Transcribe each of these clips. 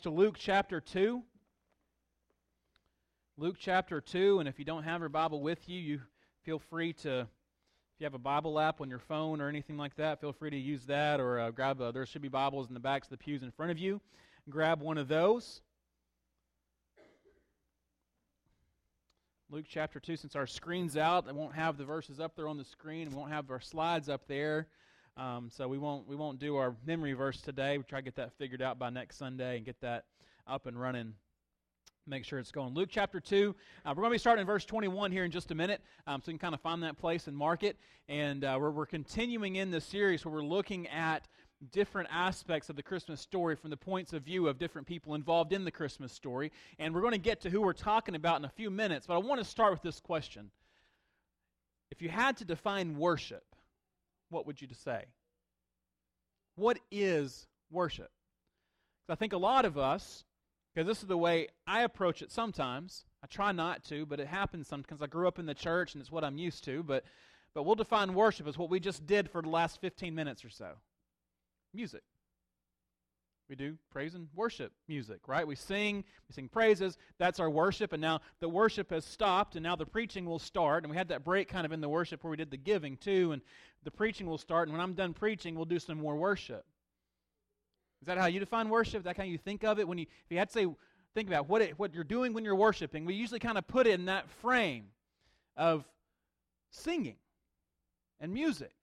To Luke chapter 2. Luke chapter 2, and if you don't have your Bible with you, you feel free to, if you have a Bible app on your phone or anything like that, feel free to use that, or there should be Bibles in the backs of the pews in front of you. Grab one of those. Luke chapter 2, since our screen's out, I won't have the verses up there on the screen, we won't have our slides up there. So we won't do our memory verse today. We try to get that figured out by next Sunday and get that up and running. Make sure it's going. Luke chapter 2. We're going to be starting in verse 21 here in just a minute, so you can kind of find that place and mark it. And we're continuing in this series where we're looking at different aspects of the Christmas story from the points of view of different people involved in the Christmas story. And we're going to get to who we're talking about in a few minutes, but I want to start with this question. If you had to define worship, what would you say? What is worship? Because I think a lot of us, because this is the way I approach it sometimes, I try not to, but it happens sometimes. I grew up in the church and it's what I'm used to, but we'll define worship as what we just did for the last 15 minutes or so. Music. We do praise and worship music, right? We sing praises, that's our worship, and now the worship has stopped, and now the preaching will start, and we had that break kind of in the worship where we did the giving too, and the preaching will start, and when I'm done preaching, we'll do some more worship. Is that how you define worship? Is that how you think of it? If you had to say, think about what you're doing when you're worshiping, we usually kind of put it in that frame of singing and music.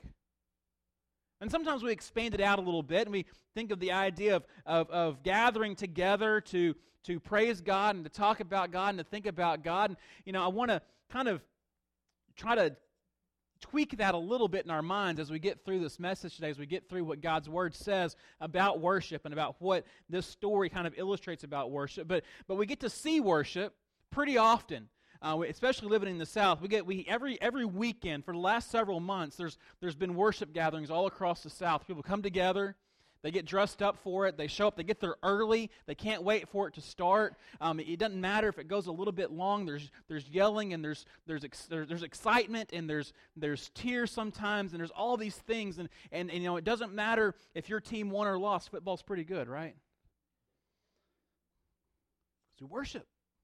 And sometimes we expand it out a little bit, and we think of the idea of gathering together to praise God and to talk about God and to think about God. And, I want to kind of try to tweak that a little bit in our minds as we get through this message today, as we get through what God's Word says about worship and about what this story kind of illustrates about worship. But we get to see worship pretty often. Especially living in the South, every weekend for the last several months, there's been worship gatherings all across the South. People come together, they get dressed up for it, they show up, they get there early, they can't wait for it to start. It doesn't matter if it goes a little bit long. There's yelling and there's excitement and there's tears sometimes and there's all these things and it doesn't matter if your team won or lost. Football's pretty good, right? So worship.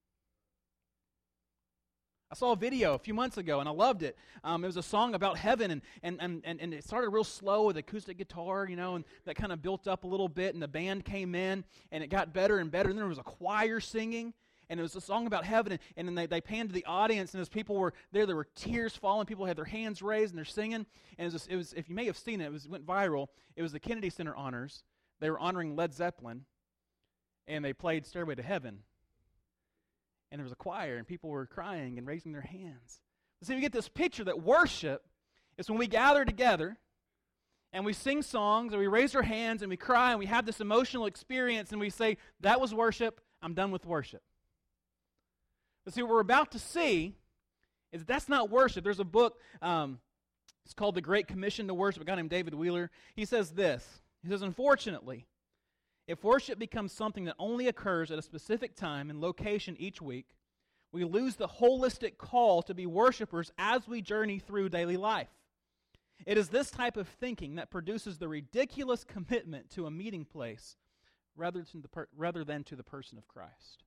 I saw a video a few months ago, and I loved it. It was a song about heaven, and it started real slow with acoustic guitar, and that kind of built up a little bit, and the band came in, and it got better and better, and then there was a choir singing, and it was a song about heaven, and then they panned to the audience, and as people were there were tears falling, people had their hands raised, and they're singing, and it was if you may have seen it, it went viral. It was the Kennedy Center Honors. They were honoring Led Zeppelin, and they played Stairway to Heaven. And there was a choir, and people were crying and raising their hands. See, we get this picture that worship is when we gather together, and we sing songs, and we raise our hands, and we cry, and we have this emotional experience, and we say, that was worship, I'm done with worship. But see, what we're about to see is that's not worship. There's a book, it's called The Great Commission to Worship, a guy named David Wheeler. He says this, he says, unfortunately, if worship becomes something that only occurs at a specific time and location each week, we lose the holistic call to be worshipers as we journey through daily life. It is this type of thinking that produces the ridiculous commitment to a meeting place rather than to the person of Christ.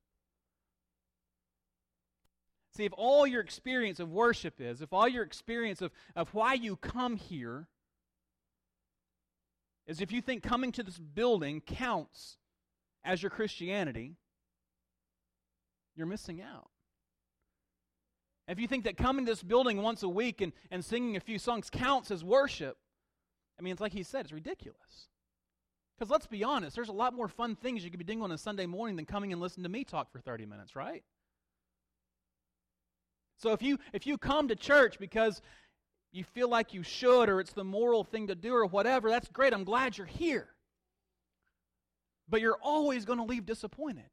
See, if all your experience of worship is, if all your experience of why you come here is if you think coming to this building counts as your Christianity, you're missing out. If you think that coming to this building once a week and singing a few songs counts as worship, it's like he said, it's ridiculous. Because let's be honest, there's a lot more fun things you could be doing on a Sunday morning than coming and listening to me talk for 30 minutes, right? So if you come to church because you feel like you should, or it's the moral thing to do, or whatever, that's great. I'm glad you're here. But you're always going to leave disappointed.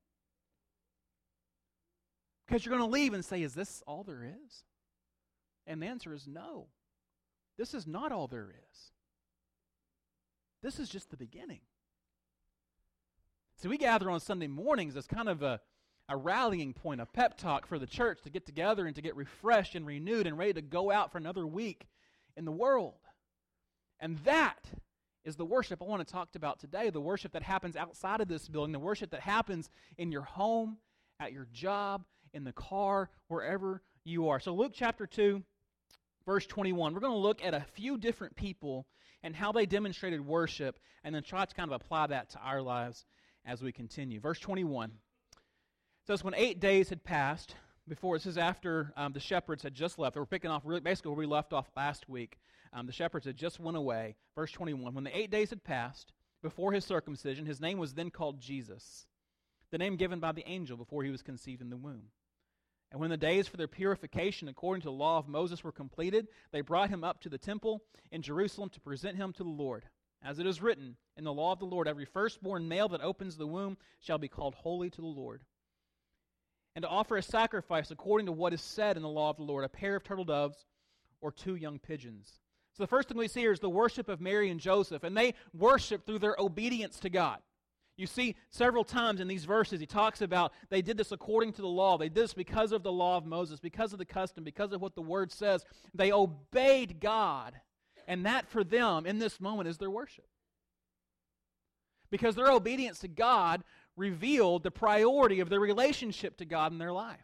Because you're going to leave and say, is this all there is? And the answer is no. This is not all there is. This is just the beginning. So we gather on Sunday mornings as kind of a rallying point, a pep talk for the church to get together and to get refreshed and renewed and ready to go out for another week in the world. And that is the worship I want to talk about today, the worship that happens outside of this building, the worship that happens in your home, at your job, in the car, wherever you are. So Luke chapter 2, verse 21, we're going to look at a few different people and how they demonstrated worship, and then try to kind of apply that to our lives as we continue. Verse 21 says, when 8 days had passed, before, it says after the shepherds had just left, they were picking off really basically where we left off last week. The shepherds had just went away. Verse 21, when the 8 days had passed, before his circumcision, his name was then called Jesus, the name given by the angel before he was conceived in the womb. And when the days for their purification according to the law of Moses were completed, they brought him up to the temple in Jerusalem to present him to the Lord. As it is written in the law of the Lord, every firstborn male that opens the womb shall be called holy to the Lord. And to offer a sacrifice according to what is said in the law of the Lord, a pair of turtle doves or 2 young pigeons. So the first thing we see here is the worship of Mary and Joseph, and they worship through their obedience to God. You see several times in these verses, he talks about they did this according to the law. They did this because of the law of Moses, because of the custom, because of what the Word says. They obeyed God, and that for them in this moment is their worship. Because their obedience to God revealed the priority of their relationship to God in their life.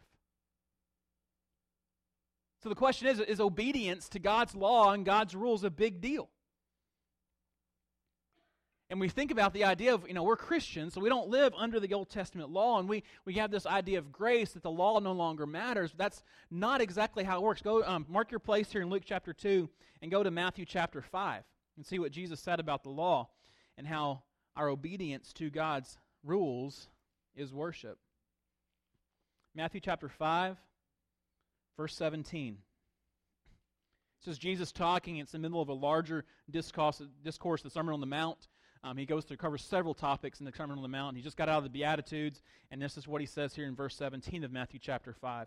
So the question is obedience to God's law and God's rules a big deal? And we think about the idea of, we're Christians, so we don't live under the Old Testament law, and we have this idea of grace that the law no longer matters. But that's not exactly how it works. Go mark your place here in Luke chapter 2 and go to Matthew chapter 5 and see what Jesus said about the law and how our obedience to God's rules is worship. Matthew chapter 5, verse 17. This is Jesus talking. It's in the middle of a larger discourse, the Sermon on the Mount. He covers several topics in the Sermon on the Mount. He just got out of the Beatitudes, and this is what he says here in verse 17 of Matthew chapter 5.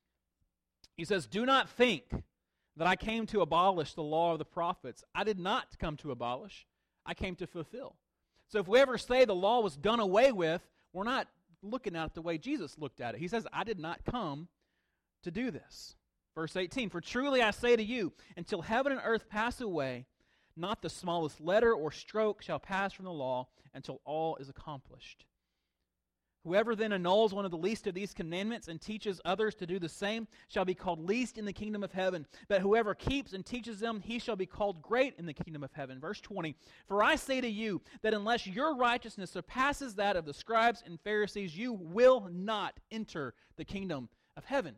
He says, "Do not think that I came to abolish the law of the prophets. I did not come to abolish. I came to fulfill." So if we ever say the law was done away with, we're not looking at it the way Jesus looked at it. He says, I did not come to do this. Verse 18, "For truly I say to you, until heaven and earth pass away, not the smallest letter or stroke shall pass from the law until all is accomplished. Whoever then annuls one of the least of these commandments and teaches others to do the same shall be called least in the kingdom of heaven. But whoever keeps and teaches them, he shall be called great in the kingdom of heaven." Verse 20, "For I say to you that unless your righteousness surpasses that of the scribes and Pharisees, you will not enter the kingdom of heaven."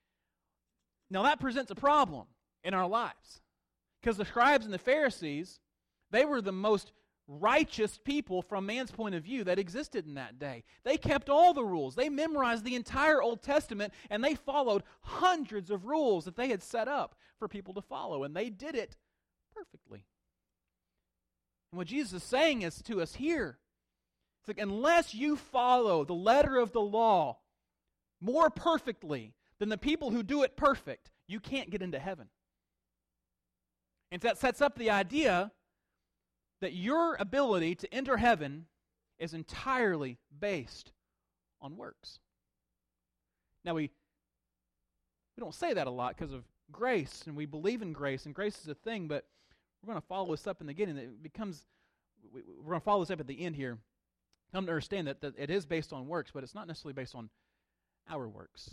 Now that presents a problem in our lives. Because the scribes and the Pharisees, they were the most righteous people from man's point of view that existed in that day. They kept all the rules. They memorized the entire Old Testament, and they followed hundreds of rules that they had set up for people to follow, and they did it perfectly. And what Jesus is saying is to us here, it's like, unless you follow the letter of the law more perfectly than the people who do it perfect, you can't get into heaven. And that sets up the idea that your ability to enter heaven is entirely based on works. Now, we don't say that a lot because of grace, and we believe in grace, and grace is a thing, but we're going to follow this up in the beginning. We're going to follow this up at the end here. Come to understand that it is based on works, but it's not necessarily based on our works.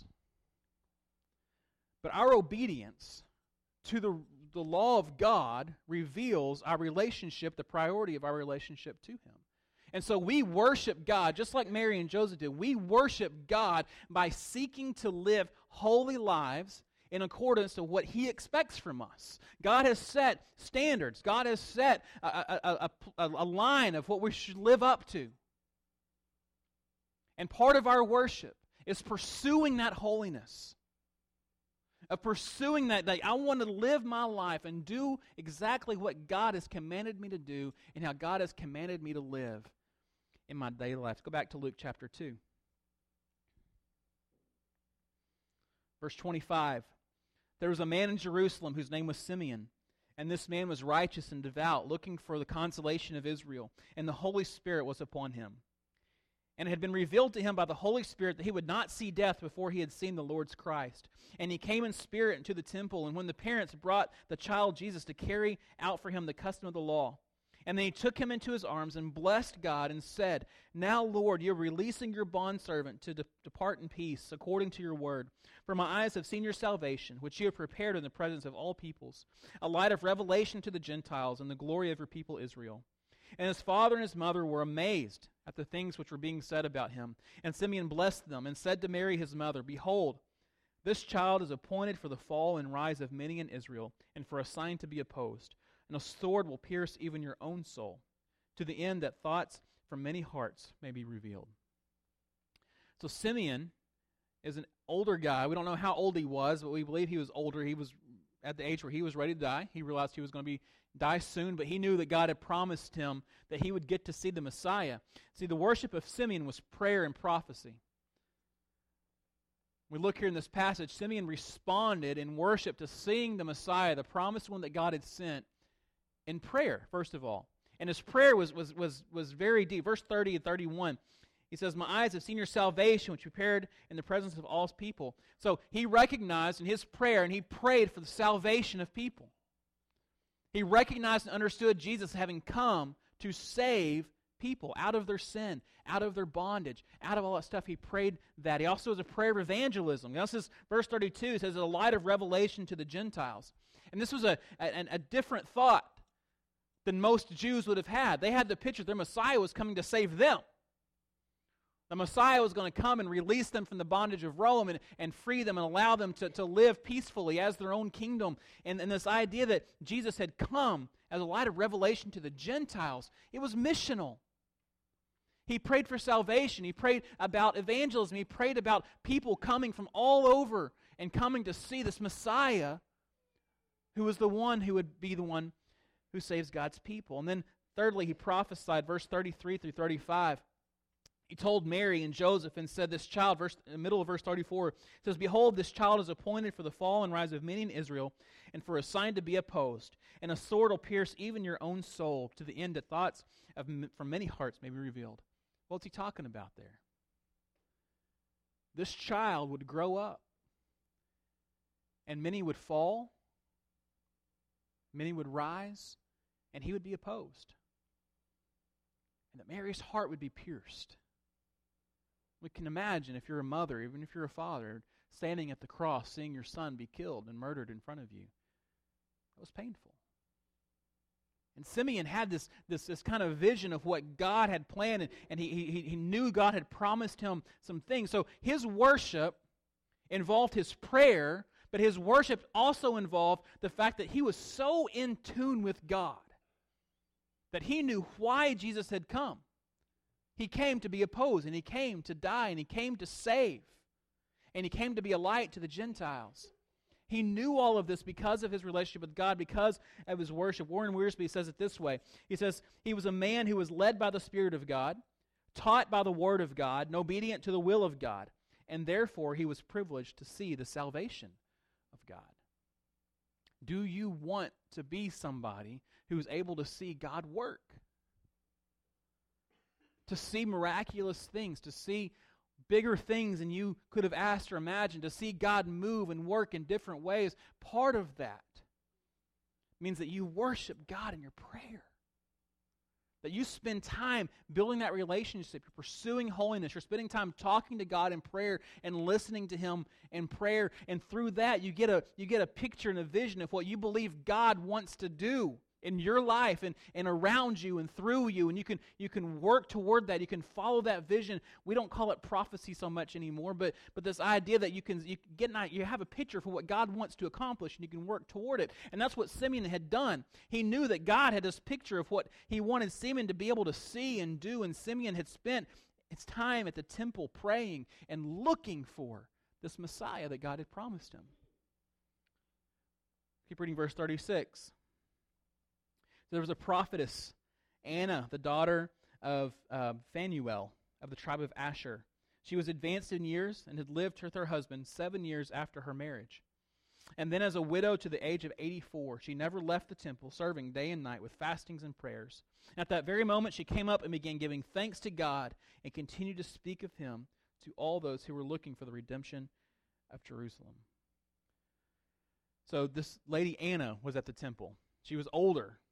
But our obedience to the law of God reveals our relationship, the priority of our relationship to Him. And so we worship God, just like Mary and Joseph did. We worship God by seeking to live holy lives in accordance to what He expects from us. God has set standards. God has set a line of what we should live up to. And part of our worship is pursuing that holiness. Of pursuing that I want to live my life and do exactly what God has commanded me to do and how God has commanded me to live in my daily life. Go back to Luke chapter 2. Verse 25. "There was a man in Jerusalem whose name was Simeon, and this man was righteous and devout, looking for the consolation of Israel, and the Holy Spirit was upon him. And it had been revealed to him by the Holy Spirit that he would not see death before he had seen the Lord's Christ. And he came in spirit into the temple, and when the parents brought the child Jesus to carry out for him the custom of the law, And then he took him into his arms and blessed God and said, Now, Lord, you're releasing your bondservant to depart in peace according to your word. For my eyes have seen your salvation, which you have prepared in the presence of all peoples, a light of revelation to the Gentiles and the glory of your people Israel. And his father and his mother were amazed at the things which were being said about him. And Simeon blessed them and said to Mary his mother, Behold, this child is appointed for the fall and rise of many in Israel, and for a sign to be opposed. And a sword will pierce even your own soul, to the end that thoughts from many hearts may be revealed. So Simeon is an older guy. We don't know how old he was, but we believe he was older. He was at the age where he was ready to die. He realized he was going to die soon, but he knew that God had promised him that he would get to see the Messiah. See, the worship of Simeon was prayer and prophecy. We look here in this passage, Simeon responded in worship to seeing the Messiah, the promised one that God had sent, in prayer, first of all. And his prayer was very deep. Verse 30 and 31, he says, My eyes have seen your salvation, which you prepared in the presence of all people. So he recognized in his prayer, and he prayed for the salvation of people. He recognized and understood Jesus having come to save people out of their sin, out of their bondage, out of all that stuff. He prayed that. He also was a prayer of evangelism. This is verse 32. It says, a light of revelation to the Gentiles. And this was a different thought than most Jews would have had. They had the picture their Messiah was coming to save them. The Messiah was going to come and release them from the bondage of Rome and free them and allow them to live peacefully as their own kingdom. And this idea that Jesus had come as a light of revelation to the Gentiles, it was missional. He prayed for salvation. He prayed about evangelism. He prayed about people coming from all over and coming to see this Messiah who was the one who would be the one who saves God's people. And then thirdly, he prophesied, verse 33 through 35. He told Mary and Joseph and said, this child, in the middle of verse 34, says, Behold, this child is appointed for the fall and rise of many in Israel, and for a sign to be opposed. And a sword will pierce even your own soul, to the end that thoughts from many hearts may be revealed. What's he talking about there? This child would grow up, and many would fall, many would rise, and he would be opposed. And that Mary's heart would be pierced. We can imagine if you're a mother, even if you're a father, standing at the cross, seeing your son be killed and murdered in front of you. It was painful. And Simeon had this kind of vision of what God had planned, and he knew God had promised him some things. So his worship involved his prayer, but his worship also involved the fact that he was so in tune with God that he knew why Jesus had come. He came to be opposed, and he came to die, and he came to save, and he came to be a light to the Gentiles. He knew all of this because of his relationship with God, because of his worship. Warren Wiersbe says it this way. He says, he was a man who was led by the Spirit of God, taught by the Word of God, and obedient to the will of God, and therefore he was privileged to see the salvation of God. Do you want to be somebody who is able to see God work? To see miraculous things, to see bigger things than you could have asked or imagined, to see God move and work in different ways. Part of that means that you worship God in your prayer. That you spend time building that relationship. You're pursuing holiness. You're spending time talking to God in prayer and listening to Him in prayer. And through that, you get a picture and a vision of what you believe God wants to do in your life and around you and through you. And you can work toward that. You can follow that vision. We don't call it prophecy so much anymore, but this idea that you have a picture for what God wants to accomplish and you can work toward it. And that's what Simeon had done. He knew that God had this picture of what he wanted Simeon to be able to see and do, and Simeon had spent his time at the temple praying and looking for this Messiah that God had promised him. Keep reading verse 36. There was a prophetess, Anna, the daughter of Phanuel of the tribe of Asher. She was advanced in years and had lived with her husband 7 years after her marriage. And then as a widow to the age of 84, she never left the temple, serving day and night with fastings and prayers. And at that very moment she came up and began giving thanks to God and continued to speak of Him to all those who were looking for the redemption of Jerusalem. So this lady Anna was at the temple. She was older.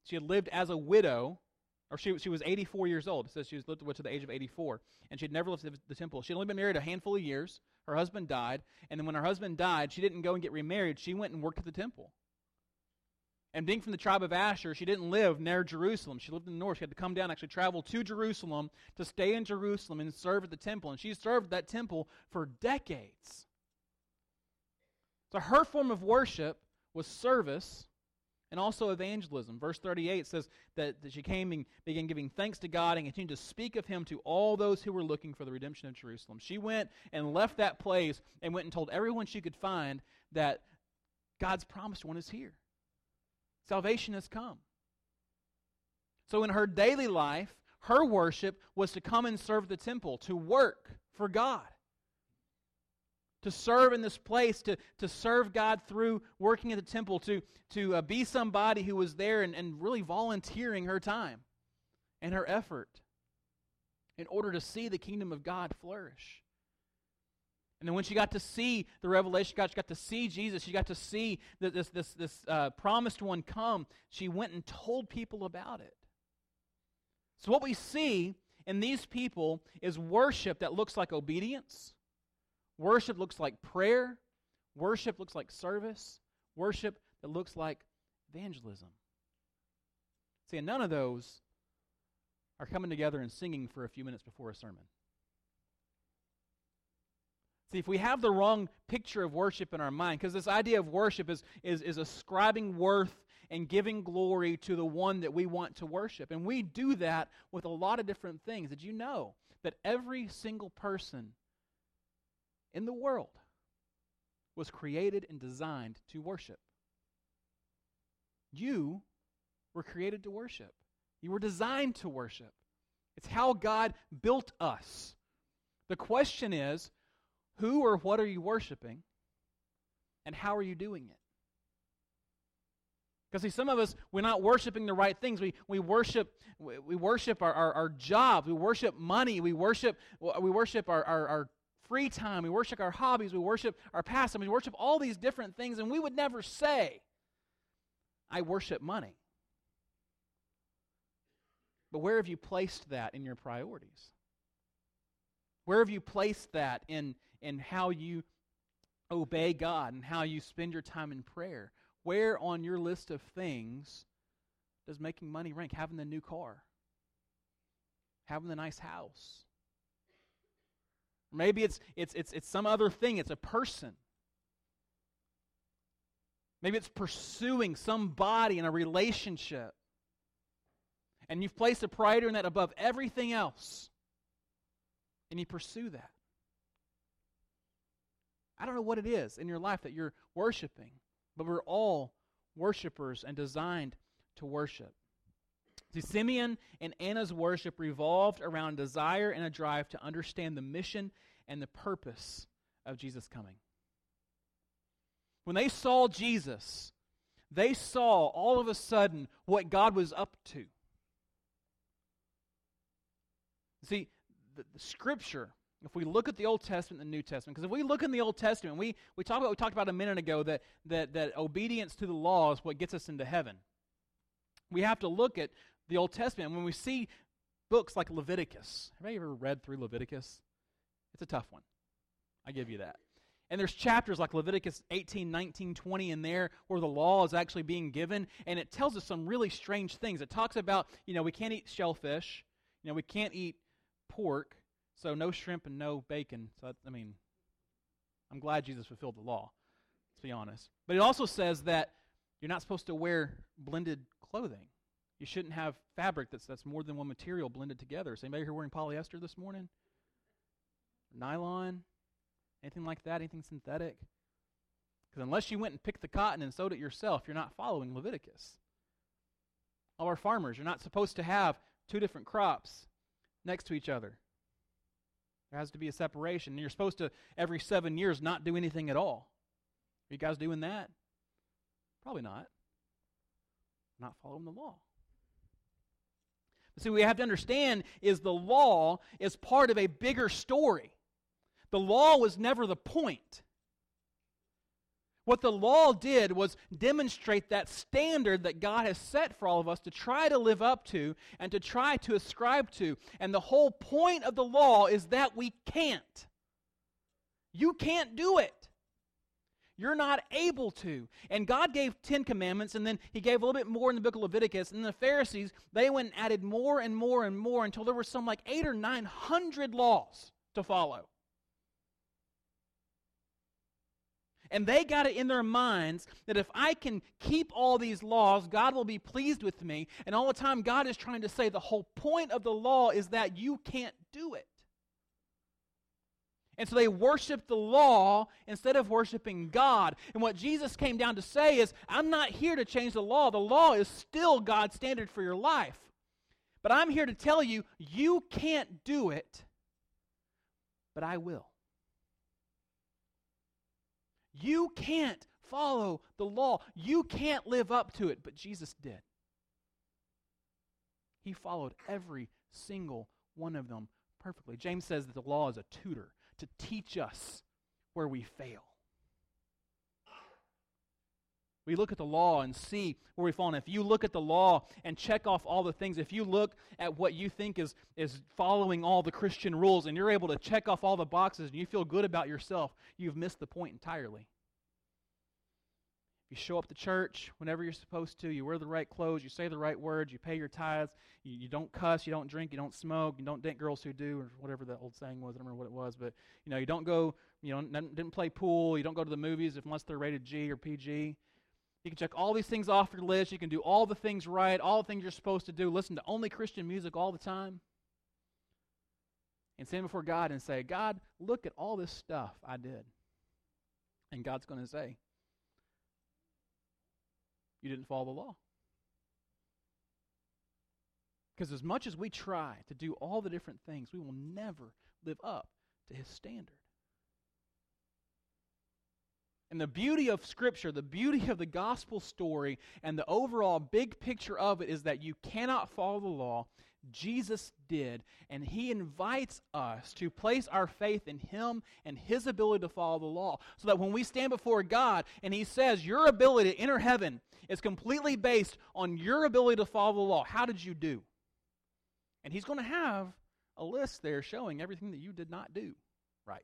She had lived as a widow, or she was 84 years old. It says she lived to the age of 84, and she had never left the temple. She had only been married a handful of years. Her husband died, and then when her husband died, she didn't go and get remarried. She went and worked at the temple. And being from the tribe of Asher, she didn't live near Jerusalem. She lived in the north. She had to come down, actually travel to Jerusalem to stay in Jerusalem and serve at the temple. And she served that temple for decades. So her form of worship was service and also evangelism. Verse 38 says that she came and began giving thanks to God and continued to speak of Him to all those who were looking for the redemption of Jerusalem. She went and left that place and went and told everyone she could find that God's promised one is here. Salvation has come. So in her daily life, her worship was to come and serve the temple, to work for God, to serve in this place, to serve God through working at the temple, to be somebody who was there and really volunteering her time and her effort in order to see the kingdom of God flourish. And then when she got to see the revelation, she got to see Jesus, she got to see this promised one come, she went and told people about it. So what we see in these people is worship that looks like obedience. Worship looks like prayer. Worship looks like service. Worship that looks like evangelism. See, and none of those are coming together and singing for a few minutes before a sermon. See, if we have the wrong picture of worship in our mind, because this idea of worship is ascribing worth and giving glory to the one that we want to worship. And we do that with a lot of different things. Did you know that every single person in the world was created and designed to worship? You were created to worship. You were designed to worship. It's how God built us. The question is, who or what are you worshiping, and how are you doing it? Because see, some of us, we're not worshiping the right things. We worship our jobs. We worship money. We worship our free time. We worship our hobbies. We worship our pastimes. We worship all these different things, and we would never say, I worship money. But where have you placed that in your priorities? Where have you placed that in how you obey God and how you spend your time in prayer? Where on your list of things does making money rank? Having the new car? Having the nice house? Maybe it's some other thing. It's a person. Maybe it's pursuing somebody in a relationship. And you've placed a priority in that above everything else. And you pursue that. I don't know what it is in your life that you're worshiping, but we're all worshipers and designed to worship. See, Simeon and Anna's worship revolved around desire and a drive to understand the mission and the purpose of Jesus coming. When they saw Jesus, they saw all of a sudden what God was up to. See, the Scripture, if we look at the Old Testament and the New Testament, because if we look in the Old Testament, we talked about a minute ago that obedience to the law is what gets us into heaven. We have to look at the Old Testament. And when we see books like Leviticus, have you ever read through Leviticus? It's a tough one. I give you that. And there's chapters like Leviticus 18, 19, 20 in there where the law is actually being given, and it tells us some really strange things. It talks about, we can't eat shellfish, we can't eat pork, so no shrimp and no bacon. So, I'm glad Jesus fulfilled the law, let's be honest. But it also says that you're not supposed to wear blended clothing. You shouldn't have fabric that's more than one material blended together. Is anybody here wearing polyester this morning? Nylon? Anything like that? Anything synthetic? Because unless you went and picked the cotton and sewed it yourself, you're not following Leviticus. All our farmers, you're not supposed to have two different crops next to each other. There has to be a separation. And you're supposed to, every 7 years, not do anything at all. Are you guys doing that? Probably not. Not following the law. But see, what we have to understand is the law is part of a bigger story. The law was never the point. What the law did was demonstrate that standard that God has set for all of us to try to live up to and to try to ascribe to. And the whole point of the law is that we can't. You can't do it. You're not able to. And God gave 10 commandments, and then He gave a little bit more in the book of Leviticus. And the Pharisees, they went and added more and more and more until there were some like 800 or 900 laws to follow. And they got it in their minds that if I can keep all these laws, God will be pleased with me. And all the time God is trying to say the whole point of the law is that you can't do it. And so they worship the law instead of worshiping God. And what Jesus came down to say is, I'm not here to change the law. The law is still God's standard for your life. But I'm here to tell you, you can't do it, but I will. You can't follow the law. You can't live up to it, but Jesus did. He followed every single one of them perfectly. James says that the law is a tutor to teach us where we fail. We look at the law and see where we fall. And if you look at the law and check off all the things, if you look at what you think is following all the Christian rules and you're able to check off all the boxes and you feel good about yourself, you've missed the point entirely. If you show up to church whenever you're supposed to, you wear the right clothes, you say the right words, you pay your tithes, you don't cuss, you don't drink, you don't smoke, you don't date girls who do, or whatever that old saying was, I don't remember what it was, but you don't go, didn't play pool, you don't go to the movies unless they're rated G or PG. You can check all these things off your list. You can do all the things right, all the things you're supposed to do. Listen to only Christian music all the time. And stand before God and say, God, look at all this stuff I did. And God's going to say, you didn't follow the law. Because as much as we try to do all the different things, we will never live up to His standard. And the beauty of Scripture, the beauty of the gospel story, and the overall big picture of it is that you cannot follow the law. Jesus did, and He invites us to place our faith in Him and His ability to follow the law, so that when we stand before God and He says, your ability to enter heaven is completely based on your ability to follow the law. How did you do? And He's going to have a list there showing everything that you did not do right.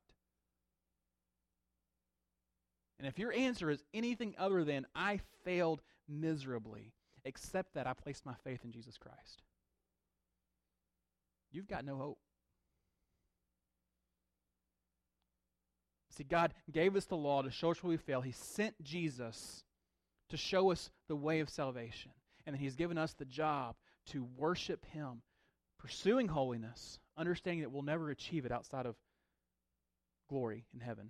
And if your answer is anything other than, I failed miserably, accept that I placed my faith in Jesus Christ. You've got no hope. See, God gave us the law to show us where we fail. He sent Jesus to show us the way of salvation. And then He's given us the job to worship Him, pursuing holiness, understanding that we'll never achieve it outside of glory in heaven.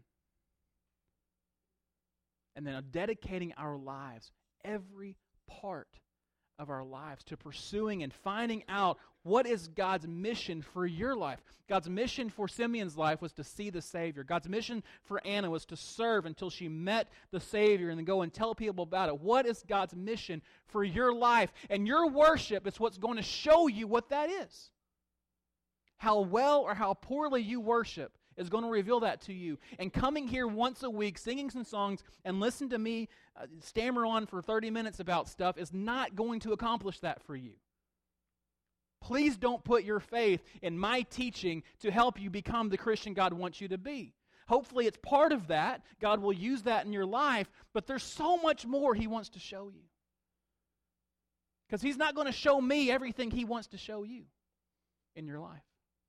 And then dedicating our lives, every part of our lives, to pursuing and finding out what is God's mission for your life. God's mission for Simeon's life was to see the Savior. God's mission for Anna was to serve until she met the Savior and then go and tell people about it. What is God's mission for your life? And your worship is what's going to show you what that is. How well or how poorly you worship is going to reveal that to you. And coming here once a week, singing some songs, and listen to me stammer on for 30 minutes about stuff is not going to accomplish that for you. Please don't put your faith in my teaching to help you become the Christian God wants you to be. Hopefully it's part of that. God will use that in your life, but there's so much more He wants to show you. Because He's not going to show me everything He wants to show you in your life.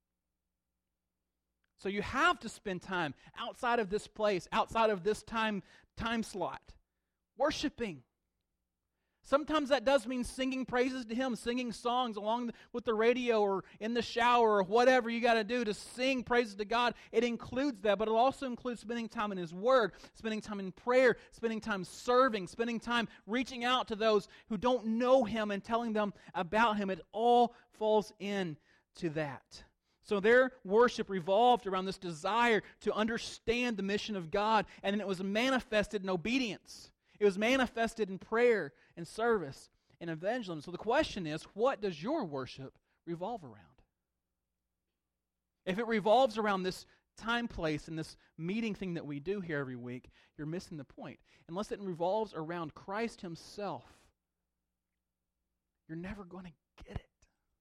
So you have to spend time outside of this place, outside of this time slot, worshiping. Sometimes that does mean singing praises to Him, singing songs along with the radio or in the shower or whatever you got to do to sing praises to God. It includes that, but it also includes spending time in His Word, spending time in prayer, spending time serving, spending time reaching out to those who don't know Him and telling them about Him. It all falls into that. So their worship revolved around this desire to understand the mission of God, and then it was manifested in obedience. It was manifested in prayer and service and evangelism. So the question is, what does your worship revolve around? If it revolves around this time, place, and this meeting thing that we do here every week, you're missing the point. Unless it revolves around Christ himself, you're never going to get it.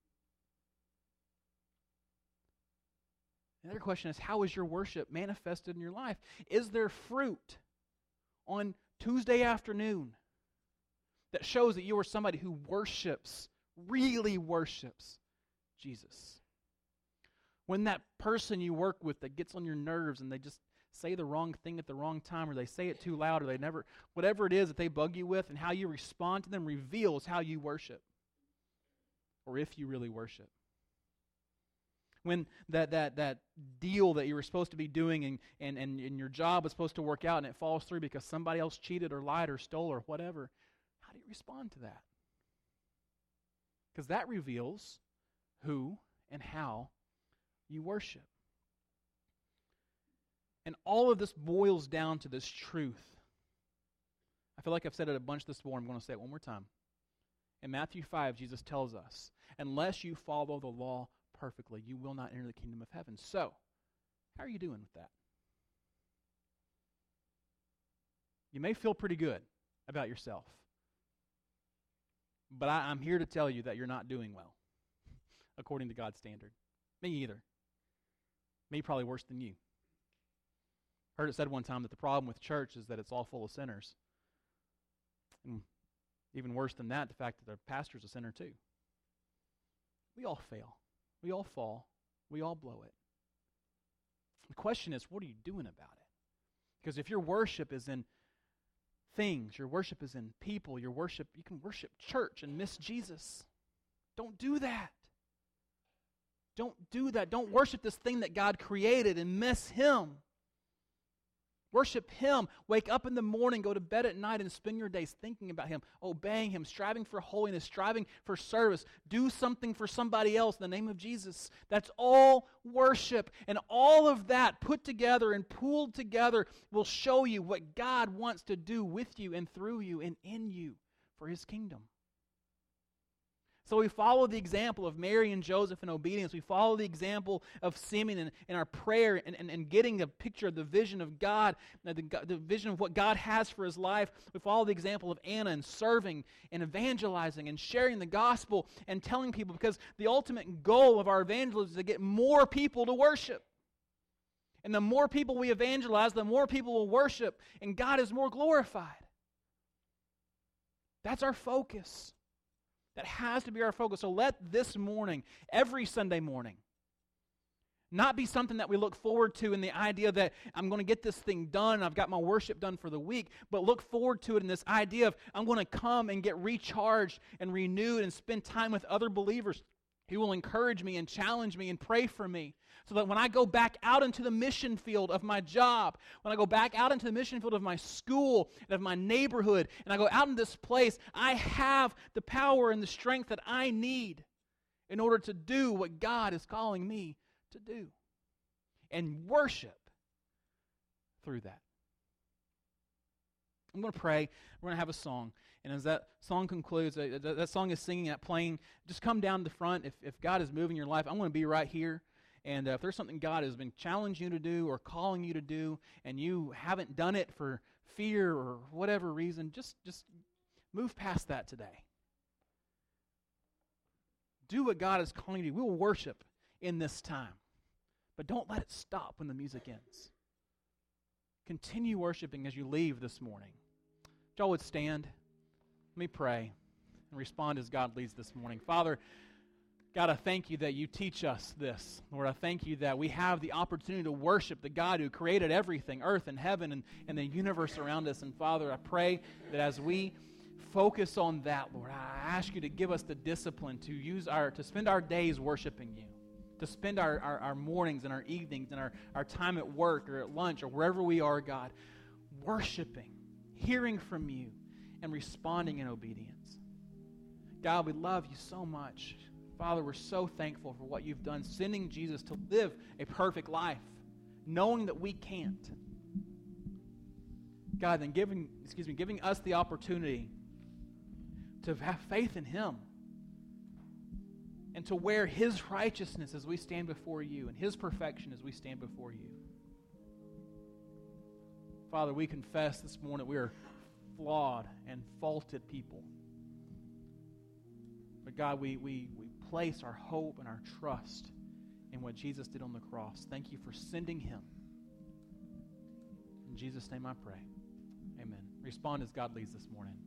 Another question is, how is your worship manifested in your life? Is there fruit on Tuesday afternoon that shows that you are somebody who worships, really worships Jesus? When that person you work with that gets on your nerves and they just say the wrong thing at the wrong time, or they say it too loud, or they never, whatever it is that they bug you with, and how you respond to them reveals how you worship, or if you really worship. When that deal that you were supposed to be doing and your job was supposed to work out and it falls through because somebody else cheated or lied or stole or whatever, how do you respond to that? Because that reveals who and how you worship. And all of this boils down to this truth. I feel like I've said it a bunch this morning. I'm going to say it one more time. In Matthew 5, Jesus tells us, unless you follow the law perfectly, you will not enter the kingdom of heaven. So, how are you doing with that? You may feel pretty good about yourself, but I'm here to tell you that you're not doing well, according to God's standard. Me either. Me probably worse than you. Heard it said one time that the problem with church is that it's all full of sinners. And even worse than that, the fact that the pastor's a sinner too. We all fail. We all fall. We all blow it. The question is, what are you doing about it? Because if your worship is in things, your worship is in people, you can worship church and miss Jesus. Don't do that. Don't do that. Don't worship this thing that God created and miss Him. Worship Him. Wake up in the morning, go to bed at night, and spend your days thinking about Him, obeying Him, striving for holiness, striving for service. Do something for somebody else in the name of Jesus. That's all worship. And all of that put together and pooled together will show you what God wants to do with you and through you and in you for His kingdom. So we follow the example of Mary and Joseph in obedience. We follow the example of Simeon in our prayer and getting a picture of the vision of God, the vision of what God has for his life. We follow the example of Anna in serving and evangelizing and sharing the gospel and telling people, because the ultimate goal of our evangelism is to get more people to worship. And the more people we evangelize, the more people will worship, and God is more glorified. That's our focus. That has to be our focus. So let this morning, every Sunday morning, not be something that we look forward to in the idea that I'm going to get this thing done, I've got my worship done for the week, but look forward to it in this idea of I'm going to come and get recharged and renewed and spend time with other believers who will encourage me and challenge me and pray for me, so that when I go back out into the mission field of my job, when I go back out into the mission field of my school and of my neighborhood, and I go out in this place, I have the power and the strength that I need in order to do what God is calling me to do, and worship through that. I'm going to pray. We're going to have a song. And as that song concludes, that song is singing, that playing, just come down to the front. If God is moving your life, I'm going to be right here. And if there's something God has been challenging you to do or calling you to do, and you haven't done it for fear or whatever reason, just move past that today. Do what God is calling you to do. We will worship in this time. But don't let it stop when the music ends. Continue worshiping as you leave this morning. If y'all would stand, let me pray and respond as God leads this morning. Father, God, I thank you that you teach us this. Lord, I thank you that we have the opportunity to worship the God who created everything, earth and heaven and the universe around us. And Father, I pray that as we focus on that, Lord, I ask you to give us the discipline to spend our days worshiping you, to spend our mornings and our evenings and our time at work or at lunch or wherever we are, God, worshiping, hearing from you, and responding in obedience. God, we love you so much. Father, we're so thankful for what you've done, sending Jesus to live a perfect life, knowing that we can't. God, then giving us the opportunity to have faith in Him and to wear His righteousness as we stand before you and His perfection as we stand before you. Father, we confess this morning that we are flawed and faulted people. But God, we place our hope and our trust in what Jesus did on the cross. Thank you for sending him. In Jesus' name I pray. Amen. Respond as God leads this morning.